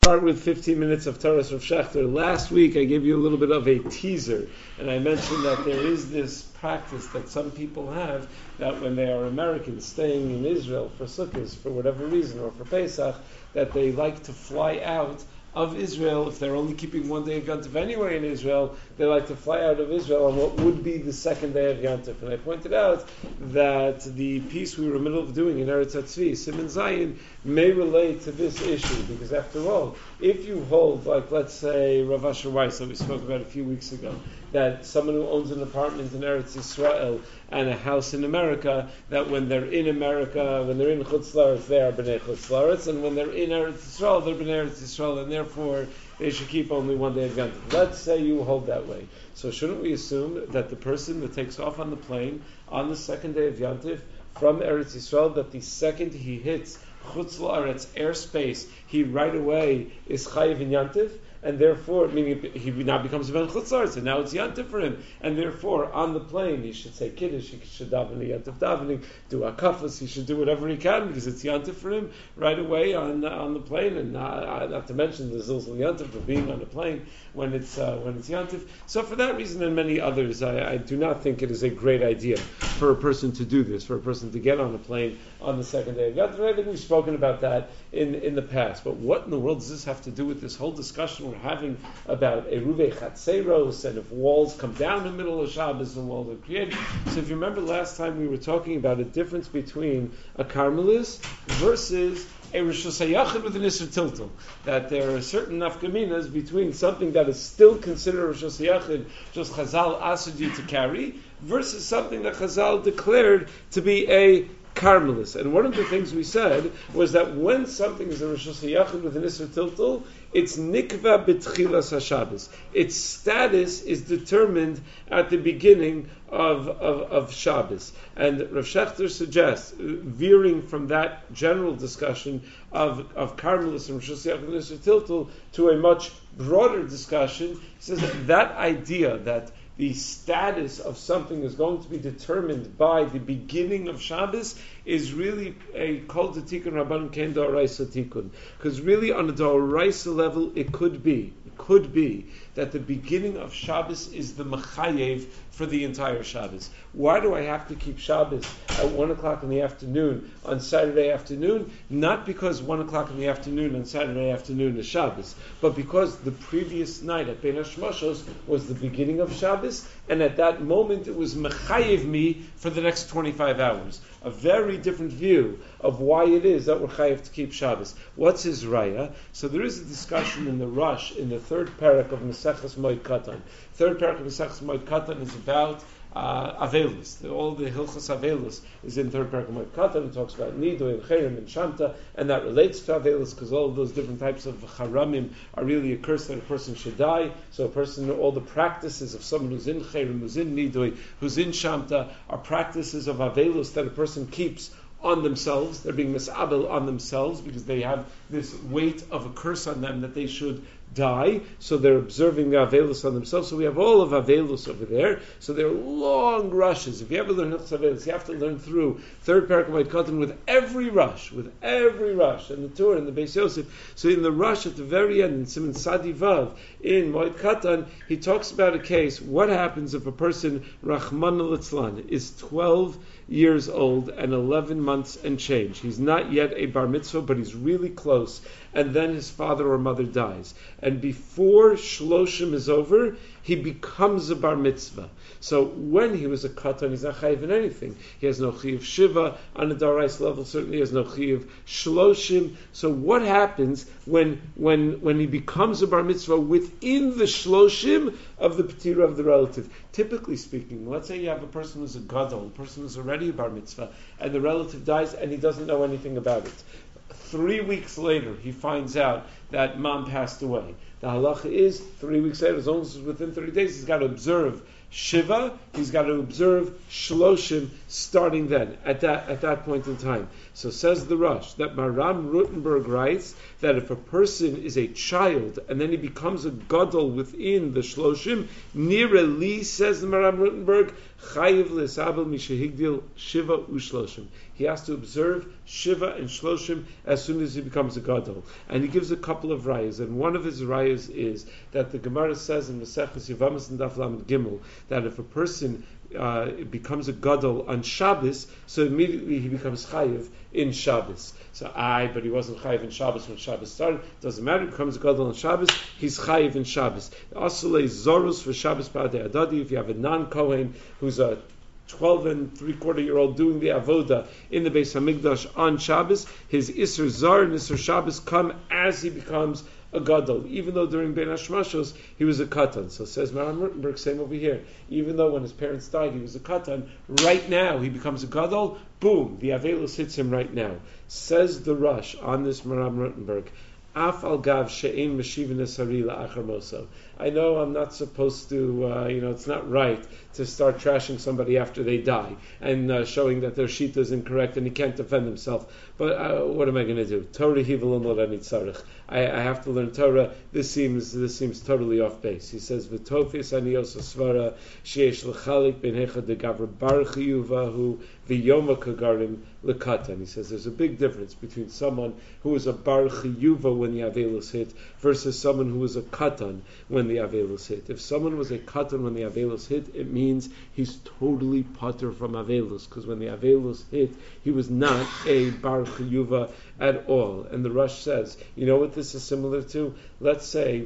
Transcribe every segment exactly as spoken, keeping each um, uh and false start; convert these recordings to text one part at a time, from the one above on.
Start with fifteen minutes of Torah Rav Shechter. Last week I gave you a little bit of a teaser, and I mentioned that there is this practice that some people have that when they are Americans staying in Israel for Sukkot, for whatever reason, or for Pesach, that they like to fly out of Israel. If they're only keeping one day of Yontif anyway in Israel, they like to fly out of Israel on what would be the second day of Yontif. And I pointed out that the piece we were in the middle of doing in Eretz HaTzvi, Siman Zayin, may relate to this issue, because after all, if you hold, like let's say Rav Asher Weiss that we spoke about a few weeks ago, that someone who owns an apartment in Eretz Yisrael and a house in America, that when they're in America, when they're in Chutz La'aretz, they are B'nai Chutz La'aretz, and when they're in Eretz Yisrael, they're B'nai Eretz Yisrael, and therefore they should keep only one day of Yontif. Let's say you hold that way. So shouldn't we assume that the person that takes off on the plane on the second day of Yontif from Eretz Yisrael, that the second he hits Chutz La'aretz airspace, he right away is Chayiv in Yontif? And therefore, meaning he now becomes a Ben Chutz La'aretz, and now it's Yantif for him. And therefore, on the plane, he should say Kiddush, he should daven the Yantif davening, do Akafas, he should do whatever he can, because it's Yantif for him right away on uh, on the plane. And uh, not to mention the Zilzal Yantif for being on the plane when it's uh, when it's Yantif. So for that reason and many others, I, I do not think it is a great idea for a person to do this, for a person to get on a plane on the second day of Yantif. I think we've spoken about that in, in the past. But what in the world does this have to do with this whole discussion we're having about Eruvei Chatzeros, and if walls come down in the middle of Shabbos and walls are created? So if you remember last time we were talking about a difference between a Carmelis versus a Rosh Hashanah with an Isser Tiltul, that there are certain nafkaminas between something that is still considered Rosh Hashanah, just Chazal asked you to carry, versus something that Chazal declared to be a Carmelis. And one of the things we said was that when something is a Rosh Hashanah with an Isser Tiltul, it's nikva b'tchilas haShabbos. Its status is determined at the beginning of, of, of Shabbos. And Rav Shechter suggests, veering from that general discussion of, of Carmelis and Rosh Hashanah and Isser Tiltul to a much broader discussion, he says that, that idea that the status of something is going to be determined by the beginning of Shabbos is really a kol detikun rabbanon ken d'oraisa tikun. Because really on a d'oraisa level it could be, it could be that the beginning of Shabbos is the mechayev for the entire Shabbos. Why do I have to keep Shabbos at one o'clock in the afternoon on Saturday afternoon? Not because one o'clock in the afternoon on Saturday afternoon is Shabbos, but because the previous night at Bein HaShmashos was the beginning of Shabbos, and at that moment it was mechayev me for the next twenty-five hours. A very different view of why it is that we're chayev to keep Shabbos. What's his raya? So there is a discussion in the Rush, in the third parak of Maseches Moed Katan. Third parak of Maseches Moed Katan is about uh, Avelus. All the Hilchos Avelus is in third parak of Moed Katan. It talks about Nido and Cherem and Shamta, and that relates to Avelus because all of those different types of Charamim are really a curse that a person should die. So a person, all the practices of someone who's in Cherem, who's in Nido, who's in Shamta, are practices of Avelus that a person keeps on themselves. They're being misabel on themselves because they have this weight of a curse on them that they should die, so they're observing the Avelus on themselves. So we have all of Avelus over there. So there are long rushes. If you ever learn Hilchos Avelus, you have to learn through third parak of Moed Katan with every rush, with every rush, and the Torah and the Beis Yosef. So in the rush at the very end, in Siman Sadi Vav, in Moed Katan, he talks about a case. What happens if a person, Rachmana litzlan, is twelve years old and eleven months and change? He's not yet a bar mitzvah, but he's really close. And then his father or mother dies. And before Shloshim is over, he becomes a bar mitzvah. So when he was a katan, he's not chayiv in anything. He has no chayiv shiva on a darais level. Certainly, he has no chayiv shloshim. So what happens when when when he becomes a bar mitzvah within the shloshim of the patira of the relative? Typically speaking, let's say you have a person who's a gadol, a person who's already a bar mitzvah, and the relative dies, and he doesn't know anything about it. Three weeks later, he finds out that mom passed away. The halacha is three weeks later, as long as it's within thirty days, he's got to observe Shiva, he's got to observe Shloshim starting then, at that at that point in time. So says the Rush, that Maram Rutenberg writes that if a person is a child and then he becomes a gadol within the Shloshim, Nira Li, says the Maram Rutenberg, Chayiv L'Sabel Mishahigdil Shiva Ushloshim. He has to observe Shiva and Shloshim as soon as he becomes a gadol. And he gives a couple couple of rayas, and one of his rayas is that the Gemara says in Maseches Yevamos and Daf Lamed Gimel that if a person uh, becomes a gadol on Shabbos, so immediately he becomes chayiv in Shabbos. So I, but he wasn't chayiv in Shabbos when Shabbos started. Doesn't matter. He becomes a gadol on Shabbos. He's chayiv in Shabbos. Asulei zorus for Shabbos b'adei adadi. If you have a non-kohen who's a twelve and three quarter year old doing the avoda in the Beis Hamikdash on Shabbos, his Isser Zar and Isser Shabbos come as he becomes a gadol, even though during Ben Hashmashos he was a katan. So says Maram Rutenberg, same over here. Even though when his parents died he was a katan, right now he becomes a gadol. Boom, the avelus hits him right now. Says the Rush on this Maram Rutenberg. Af al gav she'ein meshivin esari la'achar moso. I know I'm not supposed to, uh, you know, it's not right to start trashing somebody after they die and uh, showing that their shita is incorrect and he can't defend himself. But uh, what am I going to do? Torah hivel lo ani tzarich. I I have to learn Torah. This seems this seems totally off base. He says v'tofis ani osa svara sheyesh l'chalik ben hecha de gavra bar chiyuvahu v'yoma kagarim lekatan. He says there's a big difference between someone who is a bar chiyuva when the avelus hit versus someone who is a katan when the avelus hit. If someone was a katan when the avelus hit, it means he's totally patur from avelus, because when the avelus hit, he was not a bar chiyuva at all. And the Rush says, you know what this is similar to? Let's say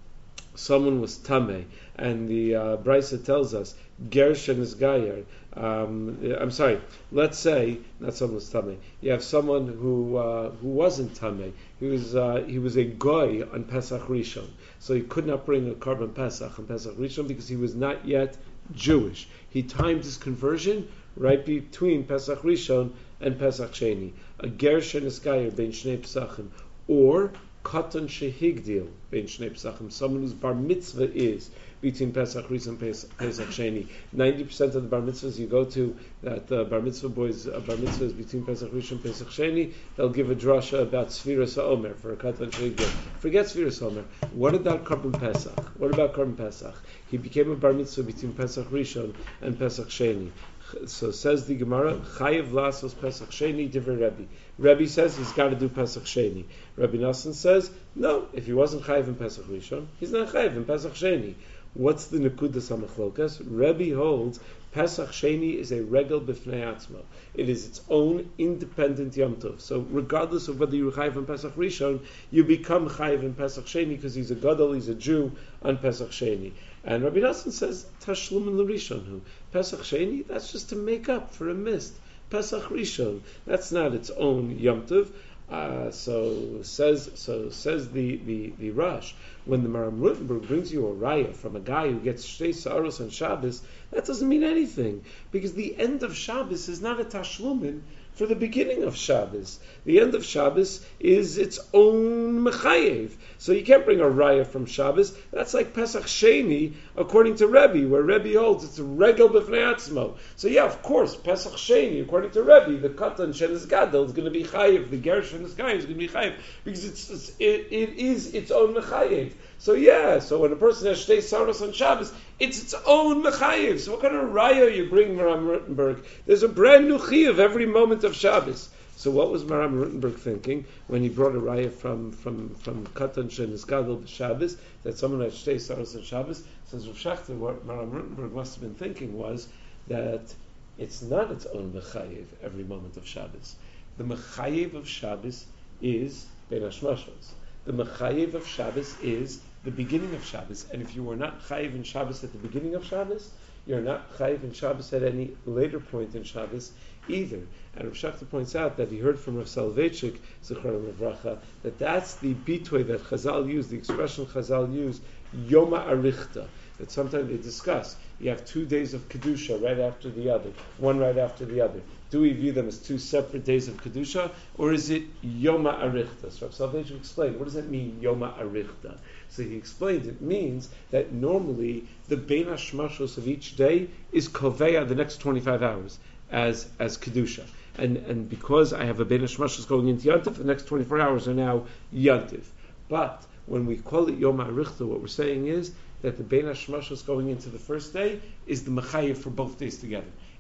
someone was tameh, and the uh, Brisa tells us Gershon is Gayer. Um, I'm sorry. Let's say not someone was tameh. You have someone who uh, who wasn't tameh. He was uh, he was a goy on Pesach Rishon, so he could not bring a korban Pesach on Pesach Rishon because he was not yet Jewish. He timed his conversion right between Pesach Rishon and Pesach Sheni. A Gershon is Gayer ben Shnei Pesachim, or Katan Shehigdil ben Shnei Pesachim, someone whose bar mitzvah is between Pesach Rishon and Pesach, Pesach Sheni. Ninety percent of the bar mitzvahs you go to, that uh, bar mitzvah boys, uh, bar mitzvahs between Pesach Rishon and Pesach Sheni, they'll give a drasha about Sfiras HaOmer for a Katan Shehigdil. Forget Sfiras HaOmer. What about Korban Pesach? What about Korban Pesach? He became a bar mitzvah between Pesach Rishon and Pesach Sheni. So says the Gemara, Chayev Lasos Pesach Sheni Divrei Rebbe. Rebbe says he's got to do Pesach Sheni. Rabbi Nassan says, no, if he wasn't Chayev in Pesach Rishon, he's not Chayev in Pesach Sheni. What's the Nekudas HaMachlokas? Rebbe holds Pesach Sheni is a regel b'fnei atzmo. It is its own independent Yom Tov. So regardless of whether you're Chayiv in Pesach Rishon, you become Chayiv in Pesach Sheni because he's a Gadol, he's a Jew on Pesach Sheni. And Rabbi Nassan says, Tashlum in L'Rishon hu. Pesach Sheni, that's just to make up for a missed Pesach Rishon. That's not its own Yom Tov. Uh, so says so says the, the, the Rush, when the Maram Rutenberg brings you a raya from a guy who gets shtei sa'aros on Shabbos, that doesn't mean anything, because the end of Shabbos is not a tashlumin for the beginning of Shabbos. The end of Shabbos is its own mechayev. So you can't bring a raya from Shabbos. That's like Pesach Sheni, according to Rebbe, where Rebbe holds it's a regel b'fnei atzmo. So yeah, of course, Pesach Sheni, according to Rebbe, the Katan Shenis Gadol is going to be chayev, the Ger Shenis Gayer is going to be chayev, because it's, it's it, it is its own mechayev. So yeah, so when a person has shtei saros on Shabbos, it's its own mechayev. So what kind of raya you bring, Maram Rutenberg? There's a brand new chiyuv every moment of Shabbos. So what was Maram Rutenberg thinking when he brought a raya from from from Katan Shenis Gadol Shabbos, that someone had shtei saros on Shabbos? Says Rav Shachter, what Maram Rutenberg must have been thinking was that it's not its own mechayev every moment of Shabbos. The mechayev of Shabbos is Ben Hashmashos. The mechayev of Shabbos is the beginning of Shabbos, and if you were not chayiv in Shabbos at the beginning of Shabbos, you're not chayiv in Shabbos at any later point in Shabbos either. And Rav Shachter points out that he heard from Rav Soloveitchik, Zichrono Livracha, that that's the bitui that Chazal used, the expression Chazal used, Yoma Arichta, that sometimes they discuss. You have two days of Kedusha right after the other, one right after the other. Do we view them as two separate days of Kedusha, or is it Yoma Arichta? So Rav Soloveitchik explained, what does that mean, Yoma Arichta? So he explained it means that normally the Bein HaShmashos of each day is Koveya the next twenty-five hours as as Kedusha. And and because I have a Bein HaShmashos going into Yantif, the next twenty-four hours are now Yantif. But when we call it Yom HaRichta, what we're saying is that the Bein HaShmashos going into the first day is the Mechayev for both days together.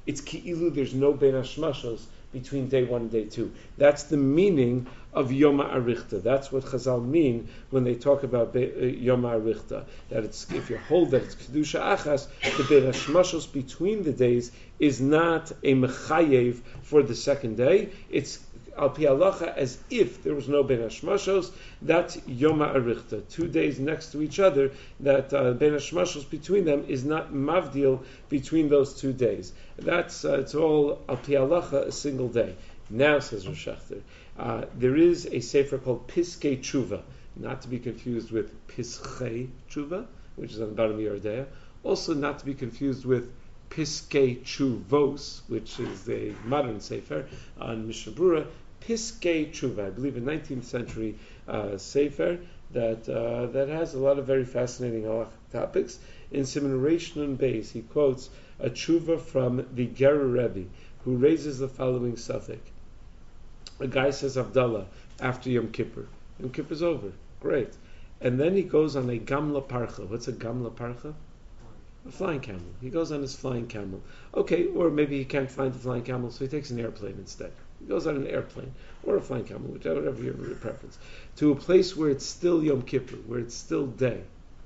it's ki'ilu, there's no ben hashmashos between day one and day two. That's the meaning of Yom Ha'arichta. That's what Chazal mean when they talk about Be- uh, Yom Ha'arichta. That it's, if you hold that it's Kedusha Achas, the Ben Hashmashos between the days is not a Mechayev for the second day. It's Al Pi Halacha as if there was no Ben Hashmashos. That's Yom Ha'arichta. Two days next to each other, that uh, Ben Hashmashos between them is not Mavdil between those two days. That's, uh, it's all Al Pi Halacha, a single day. Now, says Rosh Hashanah, uh, there is a sefer called Piskei Tshuva, not to be confused with Pischei Tshuva, which is on the bottom of Yordea. Also not to be confused with Piskei Tshuvos, which is a modern sefer on Mishnah Brura. Piskei Tshuva, I believe a nineteenth century uh, sefer that uh, that has a lot of very fascinating halachic topics. In Siman Reish Nun Beis, he quotes a tshuva from the Gerer Rebbe, who raises the following suffix. A guy says Havdalah after Yom Kippur. Yom Kippur's over. Great. And then he goes on a Gamla Parcha. What's a Gamla Parcha? A flying camel. He goes on his flying camel. Okay, or maybe he can't find the flying camel, so he takes an airplane instead. He goes on an airplane or a flying camel, whichever whatever your, your preference, to a place where it's still Yom Kippur, where it's still day.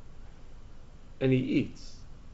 And he eats.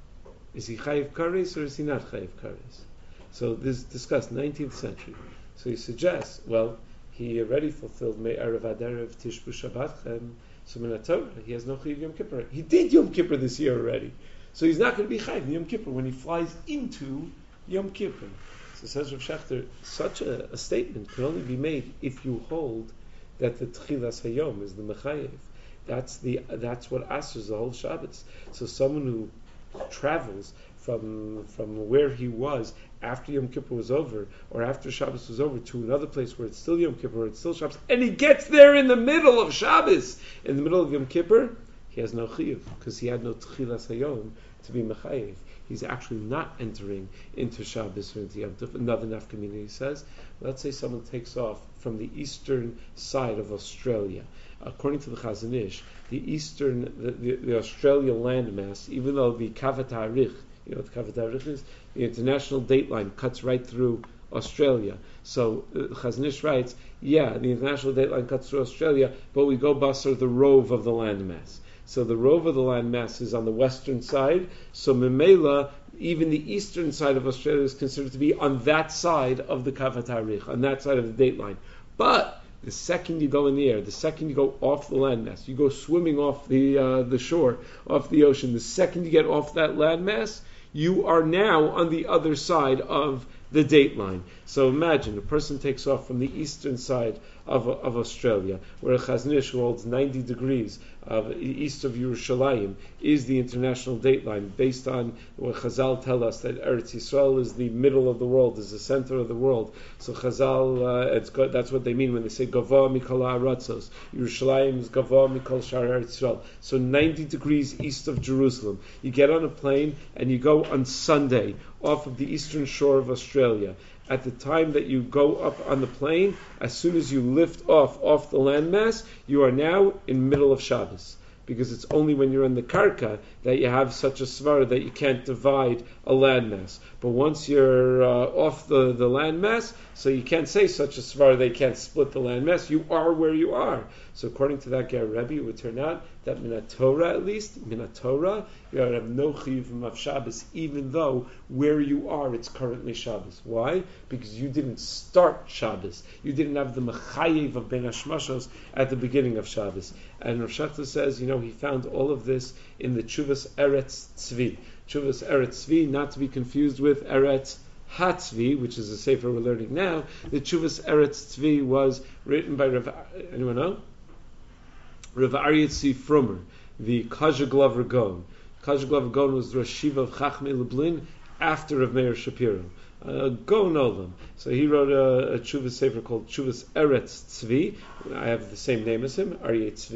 Is he Chayiv Kares or is he not Chayiv Kares? So this is discussed nineteenth century. So he suggests, well, he already fulfilled Me'erev Aderev Tishbu Shabbat, so Min Torah, he has no Chayiv Yom Kippur. He did Yom Kippur this year already. So he's not going to be Chayiv Yom Kippur when he flies into Yom Kippur. So says Rav Shechter, such a, a statement can only be made if you hold that the Tchilas Hayom is the Mechayev. That's the that's what answers the whole Shabbos. So someone who travels from from where he was after Yom Kippur was over, or after Shabbos was over, to another place where it's still Yom Kippur, or it's still Shabbos, and he gets there in the middle of Shabbos, in the middle of Yom Kippur, he has no chiyuv, because he had no tchilas hayom to be mechayev. He's actually not entering into Shabbos or into Yom Tov. Another nafkamina, he says, let's say someone takes off from the eastern side of Australia. According to the Chazon Ish, the eastern, the, the, the Australia landmass, even though the Kavat Ha'arich, you know what the Kavat Ha'arich is? The international dateline cuts right through Australia. So uh, Chazon Ish writes, yeah, the international dateline cuts through Australia, but we go basar the rove of the landmass. So the rove of the landmass is on the western side. So Memela, even the eastern side of Australia is considered to be on that side of the Kavat Ha'arich, on that side of the dateline. But the second you go in the air, the second you go off the landmass, you go swimming off the uh, the shore, off the ocean, the second you get off that landmass, you are now on the other side of the dateline. So imagine a person takes off from the eastern side of, of Australia, where a Chazon Ish, who holds ninety degrees of east of Yerushalayim, is the international dateline, based on what Chazal tell us that Eretz Yisrael is the middle of the world, is the center of the world. So Chazal, uh, it's got, that's what they mean when they say Gava Mikol Ha'aratzos. Yerushalayim is Gava Mikol Shar Eretz Yisrael. So ninety degrees east of Jerusalem. You get on a plane and you go on Sunday off of the eastern shore of Australia. At the time that you go up on the plane, as soon as you lift off off the landmass, you are now in middle of Shabbos. Because it's only when you're in the karka that you have such a svara that you can't divide a landmass. But once you're uh, off the, the landmass, so you can't say such a svara that you can't split the landmass. You are where you are. So according to that Ger Rebbe, it would turn out that Minat Torah, at least, Minat Torah, you have no chiyuv of Shabbos, even though where you are, it's currently Shabbos. Why? Because you didn't start Shabbos. You didn't have the mechayev of Ben Hashmashos at the beginning of Shabbos. And Rav Shechter says, you know, he found all of this in the Tshuvas Eretz Tzvi. Tshuvas Eretz Tzvi, not to be confused with Eretz Hatzvi, which is a sefer we're learning now. The Tshuvas Eretz Tzvi was written by Rav, anyone know? Rav Aryeh Tzvi Frumer, the Kazhaglav Ragon. Kazhaglav Ragon was the Rosh Yeshiva of Chachmei Lublin after Rav Meir Shapiro. Uh, Go Nolam. So he wrote a, a Tshuvas sefer called Tshuvas Eretz Tzvi. I have the same name as him, Aryeh Tzvi.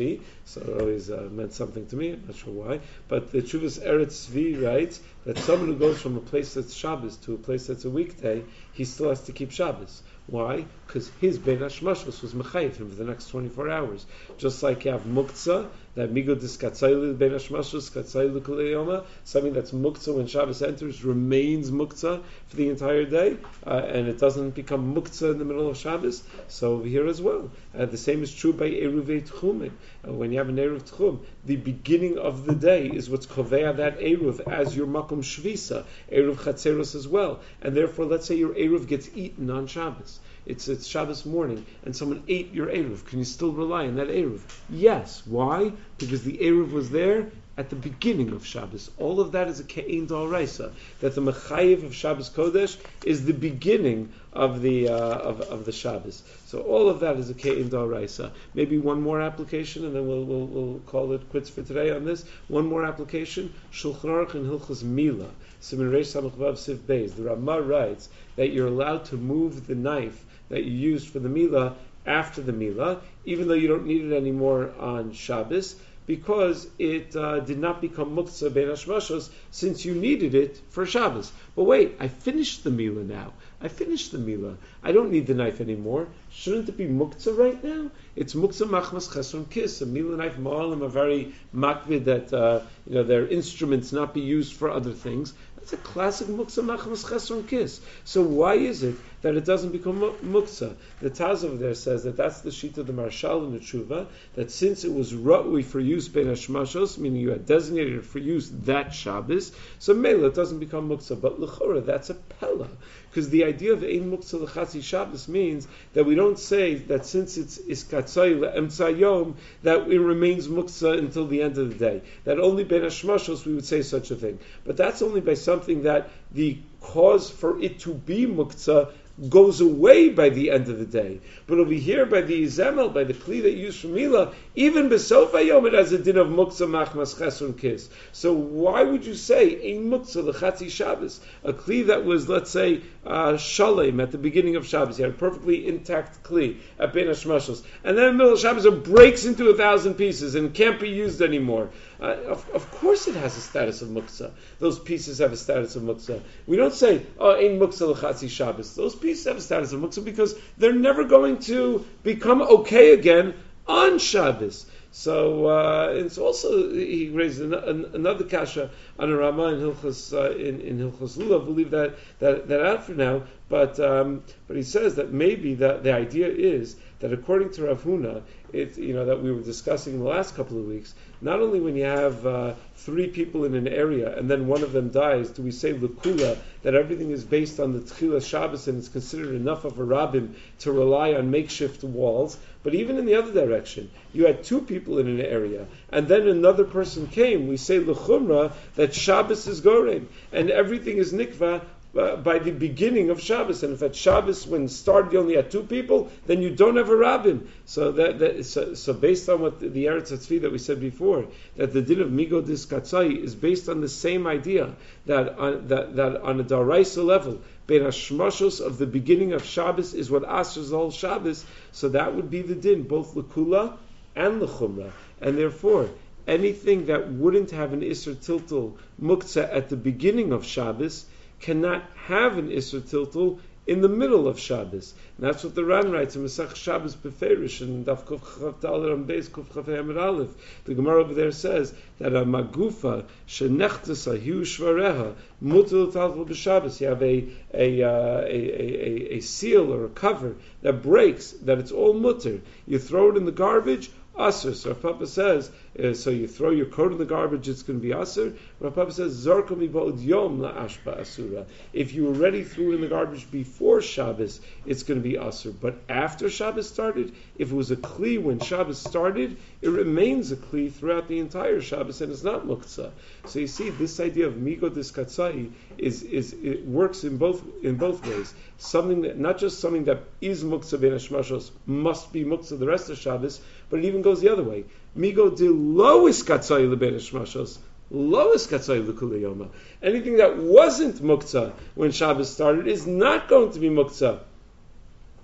So it always uh, meant something to me. I'm not sure why. But the Chuvas Eretz Tzvi writes that someone who goes from a place that's Shabbos to a place that's a weekday, he still has to keep Shabbos. Why? Because his Bein Hashmashos was mechayiv him for the next twenty-four hours. Just like you have muktzah, that migo diskatzaylu Bein Hashmashos, katzaylu kuleyoma, something that's muktzah when Shabbos enters remains muktzah for the entire day, uh, and it doesn't become muktzah in the middle of Shabbos. So over here as well. Uh, the same is true by Eruvei Tchumen. Uh, when you have an Eruv Tchum, the beginning of the day is what's kovea that Eruv as your makom shvisa, Eruv Chatzeros as well. And therefore, let's say your Eruv gets eaten on Shabbos. It's it's Shabbos morning, and someone ate your Eruv. Can you still rely on that Eruv? Yes. Why? Because the Eruv was there at the beginning of Shabbos. All of that is a Ke'ein D'Oraisa. That the Mechayiv of Shabbos Kodesh is the beginning of the uh, of, of the Shabbos. So all of that is a Ke'ein D'Oraisa. Maybe one more application, and then we'll, we'll we'll call it quits for today on this. One more application. Shulchan Aruch and Hilchos Mila. Siman Reish Samach Vav Sif Beis. The Ramah writes that you're allowed to move the knife that you used for the Mila after the Mila, even though you don't need it anymore on Shabbos, because it uh, did not become muktzah bein hashmashos since you needed it for Shabbos. But wait, I finished the Mila now. I finished the Mila. I don't need the knife anymore. Shouldn't it be muktzah right now? It's muktzah machmas chesron kis. A Mila knife, ma'alim are very makvid that uh, you know their instruments not be used for other things. It's a classic muktzah machmas chesron kis. So why is it that it doesn't become muktzah? The Taz over there says that that's the sheet of the Marshal in the Tshuva, that since it was ra'ui for use bein hashmashos, meaning you had designated it for use that Shabbos, so mela it doesn't become muktzah. But l'chora, that's a pella. Because the idea of ein muktzah l'chatzi Shabbos means that we don't say that since it's iskatzai le'emtza yom, that it remains muktzah until the end of the day. That only bein hashmashos we would say such a thing. But that's only by something that the cause for it to be muktzah goes away by the end of the day. But over here, by the Zemel, by the Kli that you use for Mila, even B'sof HaYom, it has a din of Muktzah Machmas Chesron Kis. So why would you say, Ein Muktzah L'Chatzi Shabbos? A Kli that was, let's say, uh, Shalem at the beginning of Shabbos. You had a perfectly intact Kli at Bein HaShmashos. And then in the middle of Shabbos, it breaks into a thousand pieces and can't be used anymore. Uh, of, of course it has a status of Muktzah. Those pieces have a status of Muktzah. We don't say, oh, Ein Muktzah L'Chatzi Shabbos. Those pieces have a status of Muktzah because they're never going to become okay again on Shabbos. So uh, it's also, he raised an, an, another kasha on a Ramah in Hilchos uh, in, in Hilchos Lulav. We'll leave that, that, that out for now. But um, but he says that maybe the, the idea is that according to Rav Huna, it, you know, that we were discussing in the last couple of weeks, not only when you have uh, three people in an area and then one of them dies, do we say l'kula, that everything is based on the Tchilas Shabbos and it's considered enough of a rabbim to rely on makeshift walls. But even in the other direction, you had two people in an area and then another person came, we say l'chumra, that Shabbos is gorem and everything is nikva Uh, by the beginning of Shabbos, and if at Shabbos when started you only had two people, then you don't have a rabbin. So that, that so, so based on what the, the Eretz Hatzvi that we said before, that the din of Migo Diskatzai is based on the same idea that on, that, that on a Daraisa level, Bein Hashmashos of the beginning of Shabbos is what asers the whole Shabbos. So that would be the din, both l'kula and l'chumra, and therefore anything that wouldn't have an Isser Tiltul Muktzah at the beginning of Shabbos cannot have an Isser Tiltul in the middle of Shabbos. And that's what the Ran writes in Masach Shabbos Beferish and Daf Kuf Chav Tal Ram Beis Kuf Chav Amud Aleph. The Gemara over there says that a magufa shenechtasa hiu shvareha mutal talful b'Shabbos. You have a a, uh, a a a seal or a cover that breaks, that it's all mutter. You throw it in the garbage. Aser. So Rav Papa says, uh, so you throw your coat in the garbage, it's going to be aser. Rav Papa says, Zarko mibod yom la ashba asura. If you already threw it in the garbage before Shabbos, it's going to be aser. But after Shabbos started, if it was a kli when Shabbos started, it remains a kli throughout the entire Shabbos, and it's not muktzah. So you see, this idea of migo diskatzai is is it works in both in both ways. Something that not just something that is muktzah bein hashmashos must be muktzah the rest of Shabbos, but it even goes the other way. Migo de lo iskatzai lebein hashmashos, lo iskatzai l'kula yoma. Anything that wasn't muktzah when Shabbos started is not going to be muktzah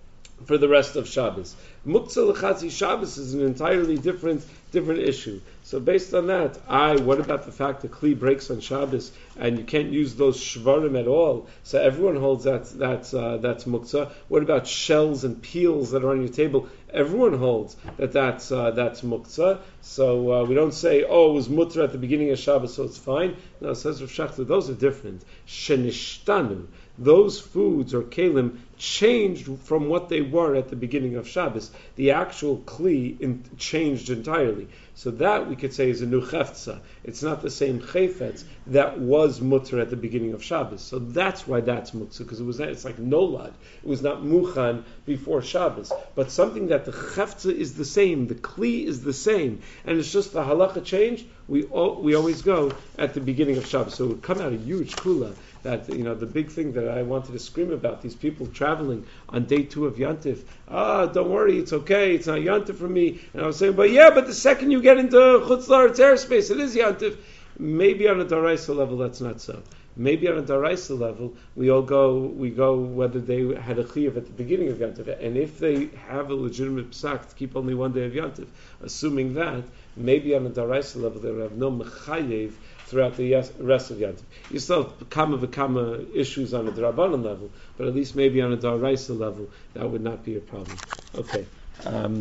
for the rest of Shabbos. Muktzah l'chatzi Shabbos is an entirely different different issue. So based on that, I, what about the fact that Kli breaks on Shabbos and you can't use those shvarim at all? So everyone holds that that's uh, that's muktzah. What about shells and peels that are on your table? Everyone holds that that's uh, that's muktzah. So uh, we don't say, oh, it was mutter at the beginning of Shabbos, so it's fine. No, it says Rav Shechter, those are different. Shenishtanu. Those foods or kelim changed from what they were at the beginning of Shabbos. The actual kli in, changed entirely. So that we could say is a new chefza. It's not the same chayfetz that was mutter at the beginning of Shabbos. So that's why that's muktzah, because it was it's like nolad. It was not muchan before Shabbos. But something that the chefza is the same, the kli is the same, and it's just the halacha change. We all, we always go at the beginning of Shabbos. So it would come out a huge kula. That, you know, the big thing that I wanted to scream about, these people traveling on day two of Yantif. Ah, don't worry, it's okay, it's not Yantif for me. And I was saying, but yeah, but the second you get into Chutz La'aretz airspace, it is Yantif. Maybe on a Daraisa level, that's not so. Maybe on a Daraisa level, we all go, we go whether they had a Chiyuv at the beginning of Yantif. And if they have a legitimate psak to keep only one day of Yantif, assuming that, maybe on a Daraisa level, they would have no Mechayev throughout the rest of Yantif. You still have kama v'kama issues on a D'Rabbanan level, but at least maybe on a D'Oraisa level, that would not be a problem. Okay. Um,